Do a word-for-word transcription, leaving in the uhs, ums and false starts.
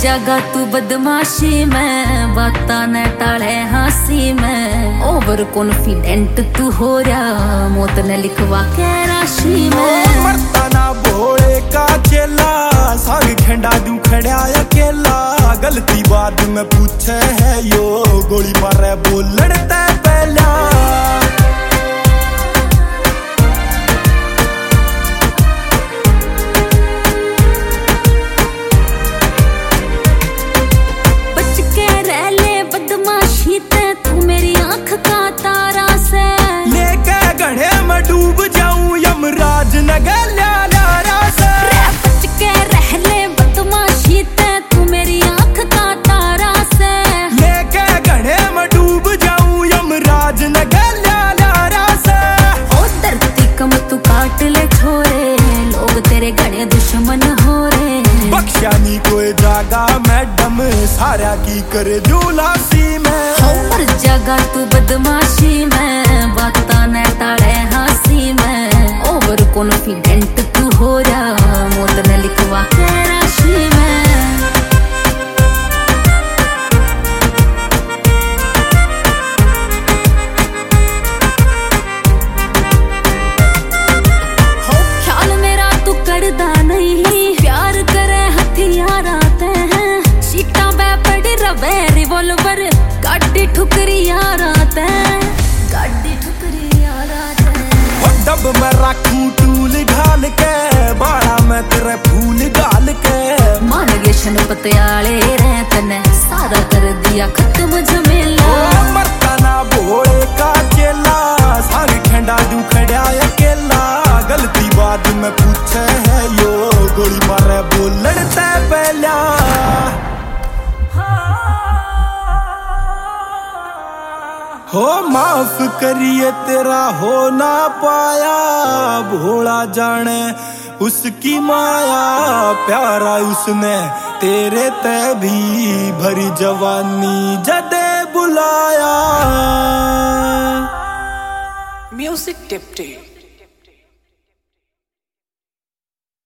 जागा तू बदमाशी में, बाता न टाले हंसी में। ओवर कॉन्फिडेंट तू हो रहा, मौत न लिखवा के राशि में। मरता ना भोले का चेला, साग खेंडा दूं खड़ा अकेला। गलती बाद में पूछे है यो, गोली मारे बोलने ते पहला। यमराज न गल्या लारा से बच के रह ले बदमाशी ते, तू मेरी आँख का तारा से। लेके गढ़े में डूब जाऊं, यमराज न गल्या लारा से। ओ धरती कम तू काट ले छोरे, लोग तेरे घने दुश्मन हो रे। बख्शा नी कोई जागा मैडम, सारा की करे जुलासी में। हो मर जागा तू बदमाशी में, बाता न टाले हंसी में। ओवर कॉन्फिडेंट तू हो रहा, मौत न लिखवा के राशि में। हो ख्याल मेरा तू करदा नहीं, प्यार करे हथियार आते हैं। सीटा पे पड़ी रवे रिवॉल्वर, गाड़ी ठुकरी यार आते हैं। गाड़ी ठुकरी यार आते हैं। डब में रखूं टूल ढाल के, बाड़ा में तेरे फूल डाल के। मान गए शन पतियाले रहते ने, सारा कर दिया खत्म झमेला। ओ मरता ना भोले का चेला, साग खेंडा दूं खड़ा अकेला। गलती बाद में पूछे है यो, गोली मारे बोलने ते पहला। हो माफ करिए तेरा हो ना पाया, भोला जाने उसकी माया। प्यारा उसने तेरे ते भी, भरी जवानी जदे बुलाया। म्यूजिक टिप्टी।